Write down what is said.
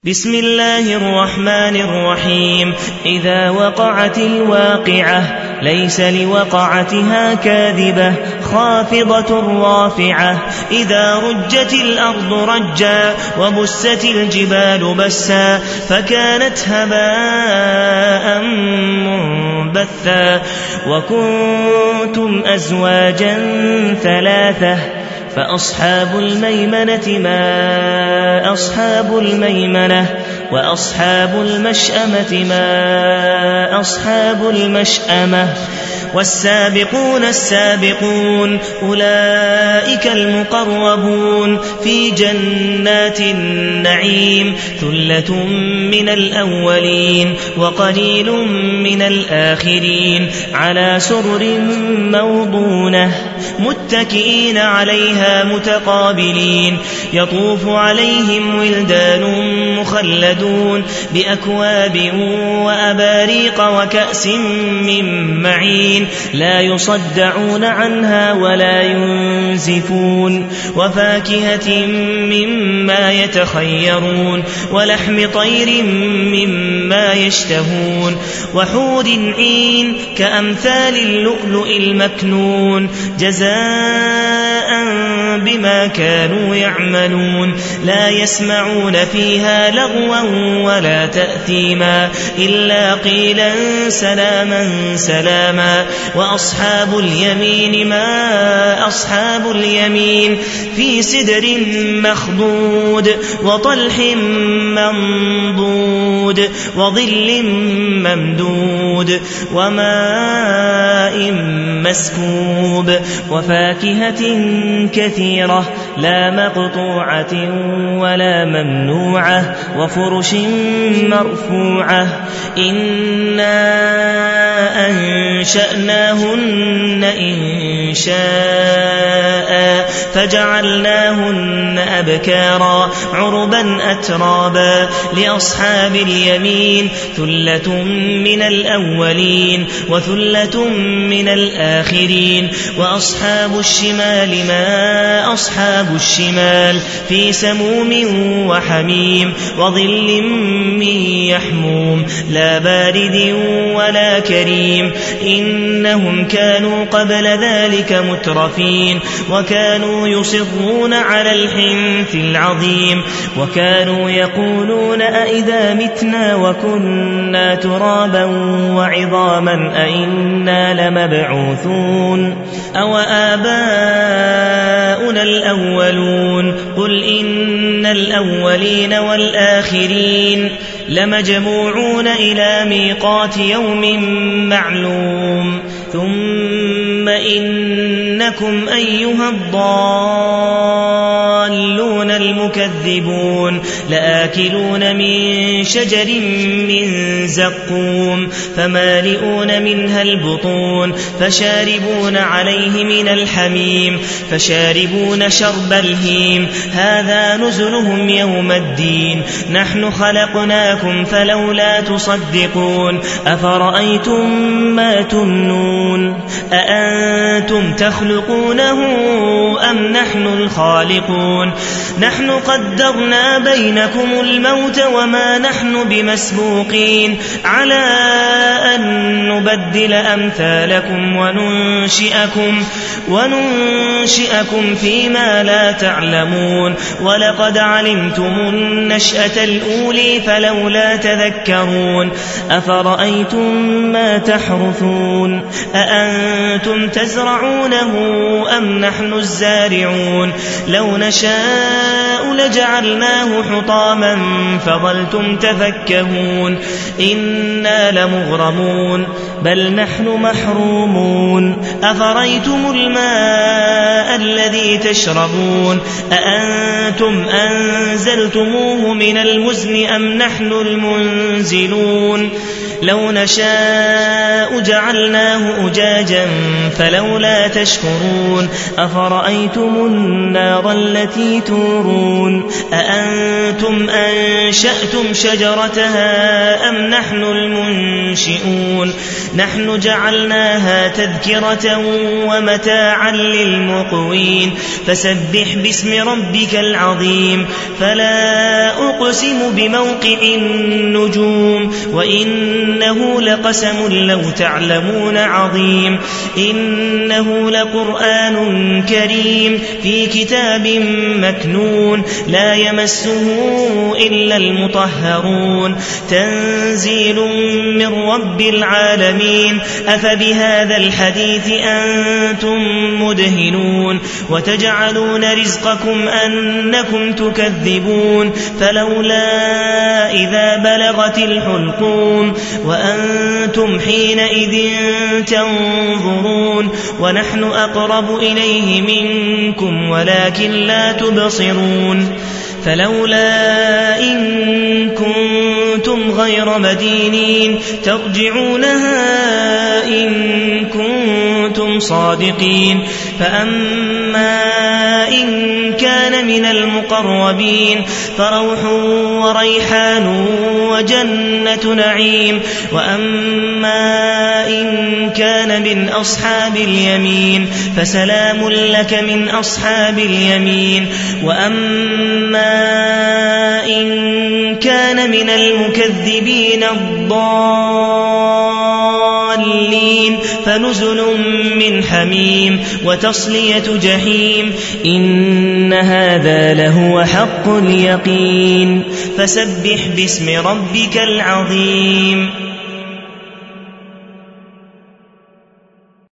بسم الله الرحمن الرحيم. إذا وقعت الواقعة ليس لوقعتها كاذبة خافضة رافعة. إذا رجت الأرض رجا وبست الجبال بسا فكانت هباء منبثا. وكنتم أزواجا ثلاثة فأصحاب الميمنة ما أصحاب الميمنة وأصحاب المشأمة ما أصحاب المشأمة. والسابقون السابقون أولئك المقربون في جنات النعيم. ثلة من الأولين وقليل من الآخرين على سرر موضونة متكئين عليها متقابلين. يطوف عليهم ولدان مخلدون بأكواب وأباريق وكأس من معين لا يصدعون عنها ولا ينزفون. وفاكهة مما يتخيرون ولحم طير مما يشتهون. وحور عين كأمثال اللؤلؤ المكنون جزاء بما كانوا يعملون. لا يسمعون فيها لغوا ولا تأثيما إلا قيلا سلاما سلاما. وأصحاب اليمين ما أصحاب اليمين في سدر مخضود وطلح منضود وظل ممدود وماء مسكوب. وفاكهة كثيرة لا مقطوعة ولا ممنوعة وفرش مرفوعة. إنا أنشأناهن إنشاء فجعلناهن أبكارا عربا أترابا. لأصحاب اليمين ثلة من الأولين وثلة من الآخرين. وأصحاب الشمال ما أصحاب الشمال في سموم وحميم وظل من يحموم لا بارد ولا كريم. إنهم كانوا قبل ذلك مترفين وكانوا يصرون على الحنث العظيم. وكانوا يقولون أئذا متنا وكنا ترابا وعظاما أئنا لمبعوثون أو آباؤنا الأولون. قل إن الأولين والآخرين لمجموعون إلى ميقات يوم معلوم. ثم إنكم أيها الضالون المكذبون لآكلون من شجر من زقوم فمالئون منها البطون فشاربون عليه من الحميم فشاربون شرب الهيم. هذا نزلهم يوم الدين. نحن خلقناكم فلولا تصدقون. أفرأيتم ما تمنون أأنتم تخلقونه أم نحن الخالقون. نحن قدرنا بينكم الموت وما نحن بمسبوقين على أن نبدل أمثالكم وننشئكم فيما لا تعلمون. ولقد علمتم النشأة الأولى فلولا تذكرون. أفرأيتم ما تحرثون أأنتم تزرعونه أم نحن الزارعون. لو نشاء لجعلناه حطاما فظلتم تفكهون. إنا لمغرمون بل نحن محرومون. أفرأيتم الماء الذي تشربون أأنتم أنزلتموه من المزن أم نحن المنزلون. لو نشاء جعلناه أجاجا فلولا تشكرون. أفرأيتم النار التي تورون تنظرون أأنتم أنشأتم شجرتها أم نحن المنشئون نحن جعلناها تذكرة ومتاعا للمقوين فسبح باسم ربك العظيم فلا أقسم بموقع النجوم وإنه لقسم لو تعلمون عظيم إنه لقرآن كريم في كتاب مكنون لا يمسه إلا المطهرون تنزيل من رب العالمين أفبهذا الحديث أنتم مدهنون وتجعلون رزقكم أنكم تكذبون فلولا إذا بلغت الحلقوم وأنتم حينئذ تنظرون ونحن أقرب إليه منكم ولكن لا تبصرون فلولا إن كنتم غير مدينين ترجعونها إن كنتم صادقين فأما إن كان من المقربين فروح وريحان وجنة نعيم وأما إن كان من أصحاب اليمين فسلام لك من أصحاب اليمين وأما إن كان من المكذبين الضالين فنزل من حميم وتصلية جحيم إن هذا لهو حق اليقين فسبح باسم ربك العظيم